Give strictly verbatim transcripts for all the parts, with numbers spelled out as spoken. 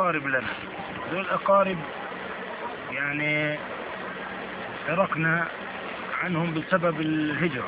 أقارب لنا، هذول أقارب يعني تركنا عنهم بسبب الهجرة.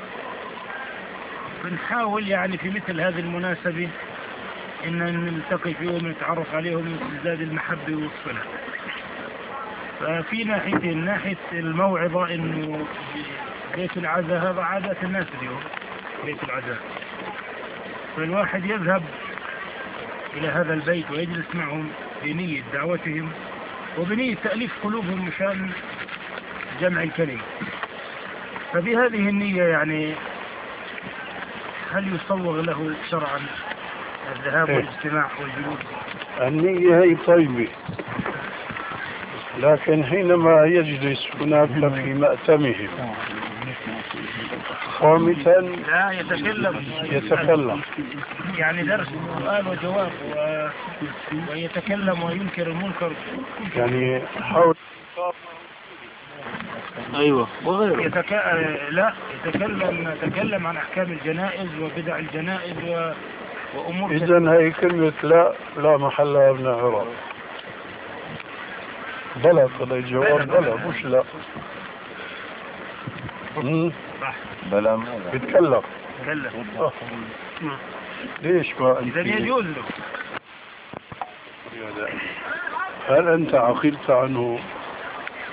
بنحاول يعني في مثل هذه المناسبة إن نلتقي فيهم ونتعرف عليهم وتزداد المحبة والصلة. ففي ناحيتين، ناحية الموعظة إنه بيت العزاء هذا عادة الناس اليوم، بيت العزاء، فالواحد يذهب إلى هذا البيت ويجلس معهم بنية دعوتهم وبنية تأليف قلوبهم مشان جمع الكلمة. فبهذه النية يعني هل يصوغ له شرعا الذهاب والاجتماع والجلوس؟ النية هي طيبة، لكن حينما يجلس هناك في مأتمهم صامتا لا يتكلم يتكلم، يعني درس سؤال وجواب و... ويتكلم وينكر المنكر، يعني حول ايوه وغيره يتك... لا يتكلم يتكلم عن احكام الجنائز وبدع الجنائز و... وامور. اذا هي كلمة لا لا محل لها من اعراب. بلى هذا الجواب بلى مش لا. بلى ماذا؟ بيتكلم. يتكلم. ليش ما إذا يجوز له. هل أنت عقلت عنه